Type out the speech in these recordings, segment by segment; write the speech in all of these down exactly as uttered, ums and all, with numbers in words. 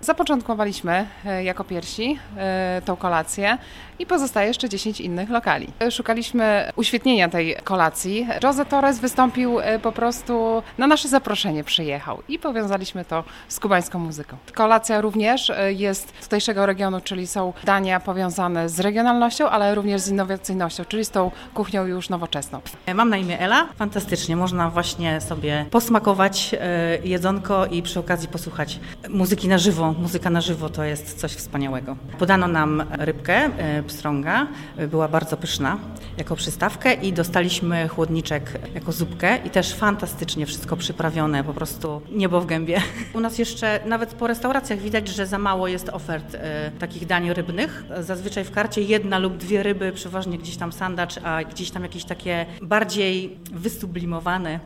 Zapoczątkowaliśmy jako pierwsi tą kolację i pozostaje jeszcze dziesięć innych lokali. Szukaliśmy uświetnienia tej kolacji. Jose Torres wystąpił po prostu, na nasze zaproszenie przyjechał i powiązaliśmy to z kubańską muzyką. Kolacja również jest tutejszego regionu, czyli są dania powiązane z regionalnością, ale również z innowacyjnością, czyli z tą kuchnią już nowoczesną. Mam na imię Ela. Fantastycznie, można właśnie sobie posmakować jedzonko i przy okazji posłuchać muzyki na żywo. Muzyka na żywo to jest coś wspaniałego. Podano nam rybkę pstrąga, była bardzo pyszna jako przystawkę i dostaliśmy chłodniczek jako zupkę i też fantastycznie wszystko przyprawione, po prostu niebo w gębie. U nas jeszcze nawet po restauracjach widać, że za mało jest ofert e, takich dań rybnych. Zazwyczaj w karcie jedna lub dwie ryby, przeważnie gdzieś tam sandacz, a gdzieś tam jakieś takie bardziej wysublimowane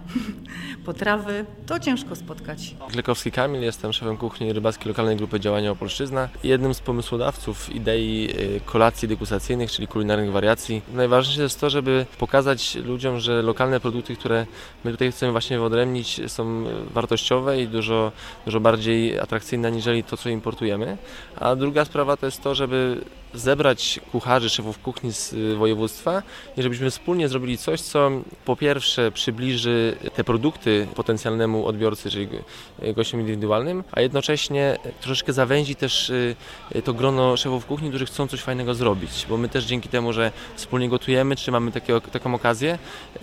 potrawy, to ciężko spotkać. Glekowski Kamil, jestem szefem kuchni rybackiej lokalnej grupy działania Opolszczyzna. Jednym z pomysłodawców idei kolacji degustacyjnych, czyli kulinarnych wariacji. Najważniejsze jest to, żeby pokazać ludziom, że lokalne produkty, które my tutaj chcemy właśnie wyodrębnić, są wartościowe i dużo, dużo bardziej atrakcyjne aniżeli to, co importujemy. A druga sprawa to jest to, żeby zebrać kucharzy, szefów kuchni z województwa i żebyśmy wspólnie zrobili coś, co po pierwsze przybliży te produkty potencjalnemu odbiorcy, czyli gościom indywidualnym, a jednocześnie troszeczkę zawęzi też to grono szefów kuchni, którzy chcą coś fajnego zrobić, bo my też dzięki temu, że wspólnie gotujemy, czy mamy takie, taką okazję,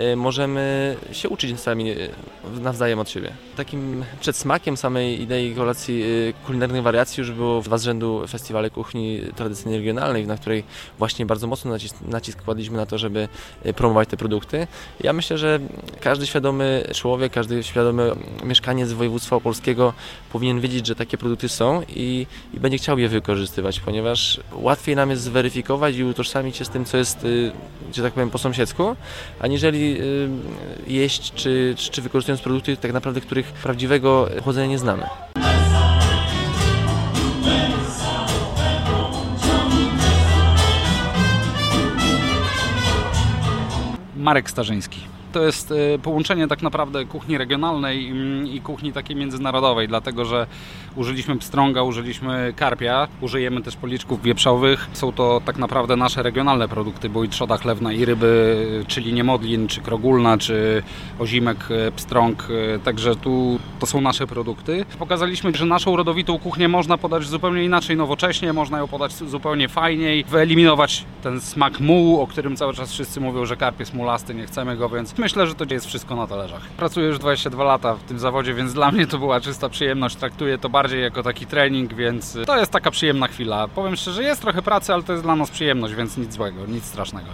możemy się uczyć sami nawzajem od siebie. Takim przedsmakiem samej idei kolacji kulinarnych wariacji już było dwa z rzędu festiwale kuchni tradycyjnej regionalnej, na której właśnie bardzo mocno nacisk, nacisk kładliśmy na to, żeby promować te produkty. Ja myślę, że każdy świadomy człowiek, każdy świadomy mieszkaniec województwa opolskiego powinien wiedzieć, że takie produkty są i, i będzie chciał je wykorzystywać, ponieważ łatwiej nam jest zweryfikować i utożsamić się z tym, co jest, że tak powiem, po sąsiedzku, aniżeli jeść czy, czy, czy wykorzystując produkty tak naprawdę, których prawdziwego pochodzenia nie znamy. Marek Starzyński. To jest połączenie tak naprawdę kuchni regionalnej i kuchni takiej międzynarodowej, dlatego że użyliśmy pstrąga, użyliśmy karpia, użyjemy też policzków wieprzowych. Są to tak naprawdę nasze regionalne produkty, bo i trzoda chlewna i ryby, czyli niemodlin, czy krogulna, czy ozimek, pstrąg, także tu to są nasze produkty. Pokazaliśmy, że naszą rodowitą kuchnię można podać zupełnie inaczej, nowocześnie, można ją podać zupełnie fajniej, wyeliminować ten smak mułu, o którym cały czas wszyscy mówią, że karp jest mulasty, nie chcemy go, więc myślę, że to jest wszystko na talerzach. Pracuję już dwadzieścia dwa lata w tym zawodzie, więc dla mnie to była czysta przyjemność. Traktuję to bardziej jako taki trening, więc to jest taka przyjemna chwila. Powiem szczerze, jest trochę pracy, ale to jest dla nas przyjemność, więc nic złego, nic strasznego.